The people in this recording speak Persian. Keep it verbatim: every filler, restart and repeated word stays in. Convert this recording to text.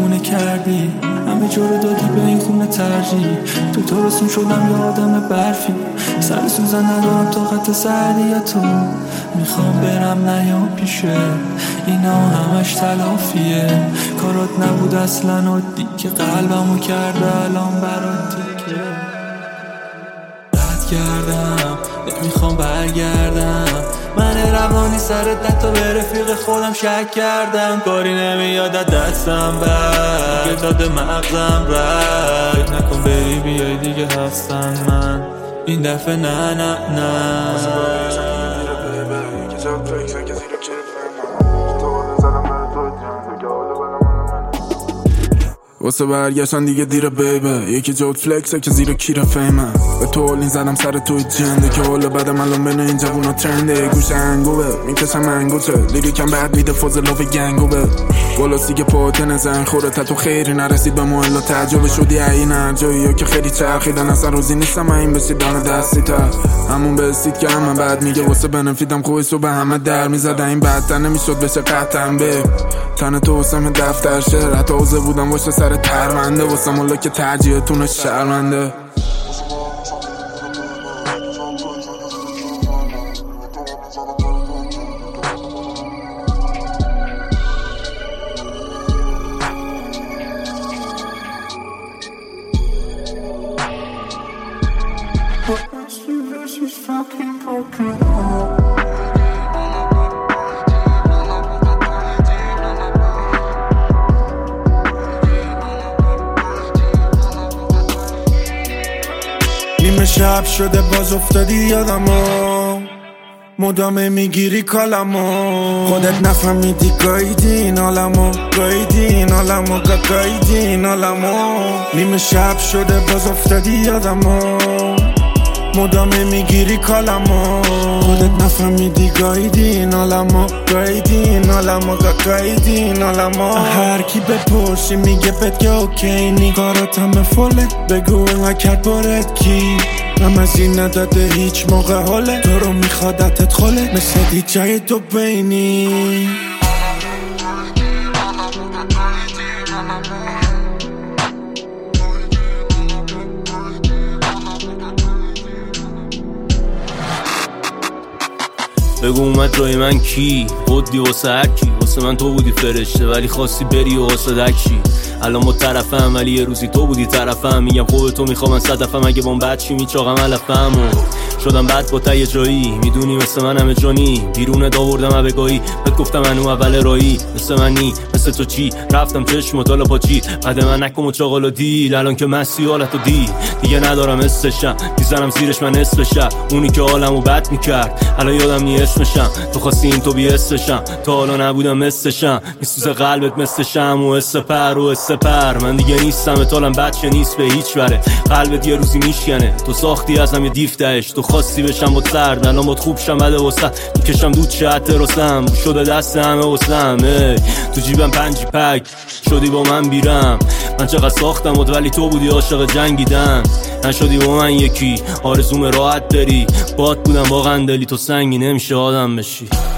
دیوونه کردی، همه جا رو دادی به این خونه ترجیح. تو تو رسون شدم یه آدم برفی، سر سوزن ندارم طاقت سردی تو. میخوام برم نیام پیشه، اینا همش تلافیه. کارات نبود اصلا عادی که قلبمو کرده الان برات تیکه. رد کردم نمیخوام برگردم، من روانی سر دتا به رفیق خودم شک کردم. کاری نمیاد دستم بر دیگه داده مغزم رد. فکر نکن بری بیای دیگه هستن من این دفعه نه نه نه. واسه برگشتن دیگه دیره بیبه، یکی جوت فلکسه که زیر کیره فیمه. به تو این زدم سر توی جنده که حالا بدم الان بین این جوونا ترنده. گوش انگوبه میکشم انگوچه، لیریکم بعد میده فازلاف گنگوبه. گلاسی که پاتن زنگ خوره تا تو خیری نرسید به محلا تعجب شدی این هرجایی یا که خیلی چرخیدن. اصلا روزی نیستم این بشید دانه دستی تا همون بسید که همه بعد میگه واسه بنفیدم خوبی صبح همه در میزده. این بدتر نمیشد بشه قطعا به تنه تو واسم دفتر شهر. حتی حوزه بودم واسه سر ترمنده، واسه مولا که ترجیحتون شرمنده. نیمه شب شده باز افتادی یادمو، مدامه میگیری کالمو. خودت نفهمیدی گایدی این عالمو، گایدی این عالمو، گایدی این عالمو. نیمه شب شده باز افتادی یادمو، مدامه میگیری کالمو. خودت نفهمیدی گایدی این عالمو، گایدی این عالمو، گایدی این عالمو. هر کی بپرسی میگه بد که اوکی نی، کارات همه فولت بگو انقدر کرد بارت کی. هم از این نداده هیچ موقع حاله، تو رو میخوادتت خاله مثل دی جای تو بینی. بگو اومد جای من کی؟ خودی واسه هر کی؟ واسه من تو بودی فرشته ولی خواستی بری و واسه دکی. الان ما طرفم ولی یه روزی تو بودی طرفم. میگم خوب تو میخوام من صدفم، اگه بام بد چی میچاقم علفم و شدم بعد با تای جایی. میدونی مثل من همه جانی بیرونه داوردم عبگاهی. بهت گفتم منو اول رایی مثل منی مثل تو چی. رفتم چشم تالا پاچی بعد من نکم و چاقال و دیل. الان که مستی حالتو دی دیگه ندارم استشم، میزنم زیرش من اسمشم. اونی که حالمو بد میکرد الان یادم نی اسمشم. تو خواستی این تو بی اسمشم، تا حالا نبودم مثلشم. میسوزه قلبت مثلشم و اسپر و اسپر. من دیگه نیستم اتالم بچه نیست به هیچ وره. قلبت یه روزی میشکنه، تو ساختی ازم یه دیفتهش. تو خواستی بشم با سرد الان باد خوب شم بده واسه میکشم دود چه رسم شده دست همه واسم. تو جیبم پنجی پک شدی با من بیرم. من چقدر ساختم بود ولی تو بودی عاشق جنگیدن. نشدی با من یکی آرزوم راحت بری. باد بودم واقعا دلی تو سنگی نمیشه آدم بشی.